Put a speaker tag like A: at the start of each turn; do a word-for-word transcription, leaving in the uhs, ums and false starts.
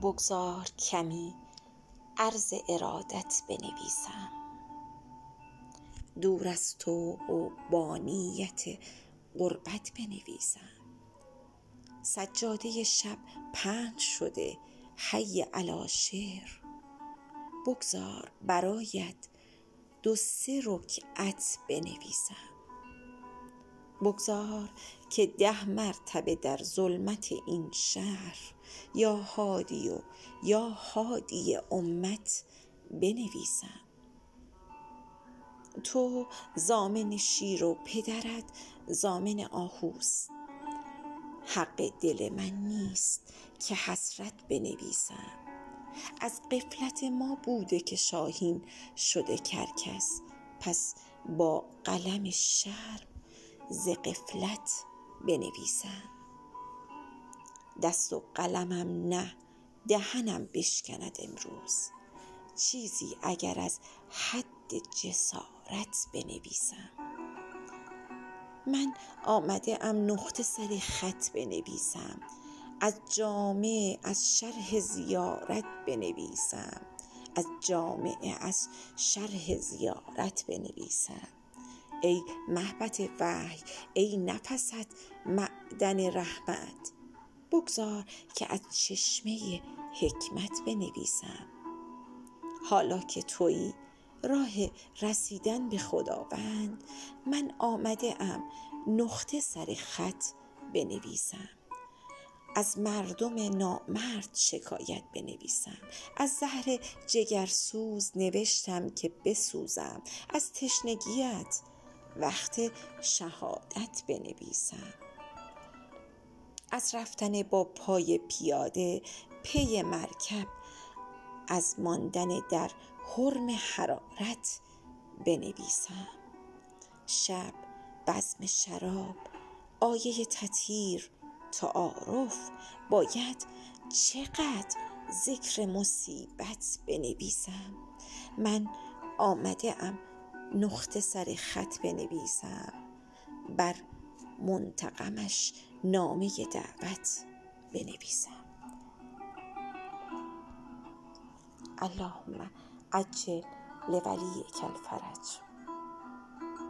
A: بگذار کمی عرض ارادت بنویسم. دور از تو و با نیت غربت بنویسم. سجاده شب پهن شده حی علی شعر. بگذار برایت دو سه رکعت بنویسم. بگذار که ده مرتبه در ظلمت این شهر یا هادی و یا هادی امت بنویسم. تو ضامن شیر و پدرت ضامن آهوست. حق دل من نیست که حسرت بنویسم. از غفلت ما بوده که شاهین شده کرکس، پس با قلم شرم ز غفلت بنویسم. دست و قلمم نه دهنم بشکند امروز، چیزی اگر از حد جسارت بنویسم. من آمده ام نقطه سر خط بنویسم. از جامعه از شرح زیارت بنویسم. از جامعه از شرح زیارت بنویسم. ای محبت وحی، ای نفست معدن رحمت، بگذار که از چشمه حکمت بنویسم. حالا که تویی راه رسیدن به خداوند، من آمده ام نقطه سر خط بنویسم. از مردم نامرد شکایت بنویسم. از زهر جگرسوز نوشتم که بسوزم. از تشنگیت وقت شهادت بنویسم. از رفتن با پای پیاده پی مرکب، از ماندن در حرم حرارت بنویسم. شب بزم شراب، آیه تطهیر، تعارف، باید چقدر ذکر مصیبت بنویسم. من آمده ام نقطه سر خط بنویسم. بر منتقمش نامه دعوت بنویسم. اللهم عجل لولیک الفرج.